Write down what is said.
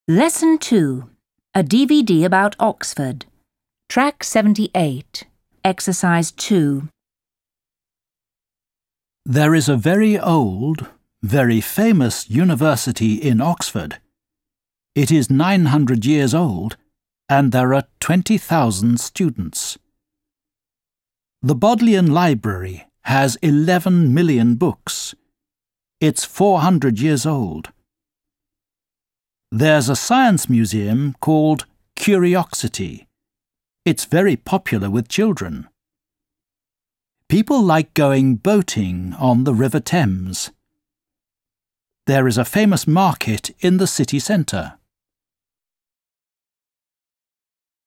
Lesson 2. A DVD about Oxford. Track 78. Exercise 2. There is a very old, very famous university in Oxford. It is 900 years old, and there are 20,000 students. The Bodleian Library has 11 million books. It's 400 years old. There's a science museum called Curiosity. It's very popular with children. People like going boating on the River Thames. There is a famous market in the city centre.